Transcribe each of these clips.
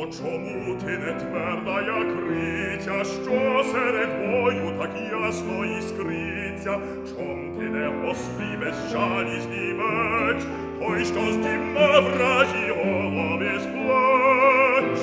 чому ти не тверда, як риця, що серед бою так ясно іскриться? Чом ти не гострий безжалісний меч, той, що здійме вражі голови з плеч?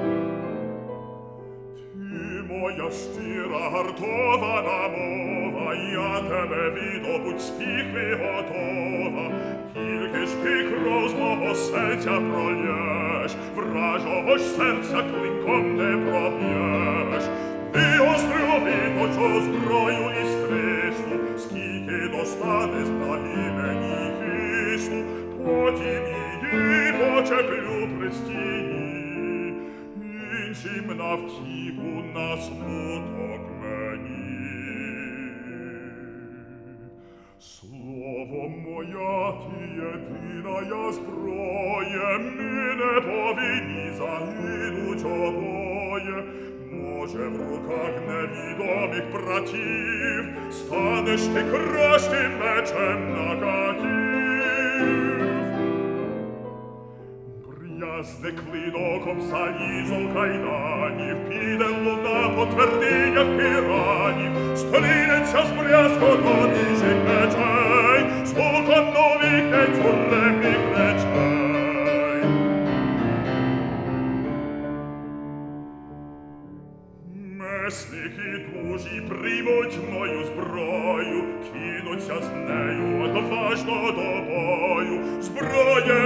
Ти моя щира гартована мова, я тебе відобуть спіхи готова. Тільки ж ти кров з мого серця прольєш, вражого ж серця клинком не проб'єш. Ти острю виточу зброю іскристу, скільки достанеш на імені хисту, потім її почеплю при стіні, іншим на втіху, на смуток мені. Слово моя, ти єдина зброя, ми не повинні загинуть обоє. Може, в руках невідомих братів станеш ти кращим мечем на катів. Брязне клиноком залізо кайданів, піде луна по твердинях піранів, столінеться з брязкотом інших мечей, звуком нових нецуремних речей. Месники дужі приймуть мою зброю, кинуться з нею одважно до бою. Зброя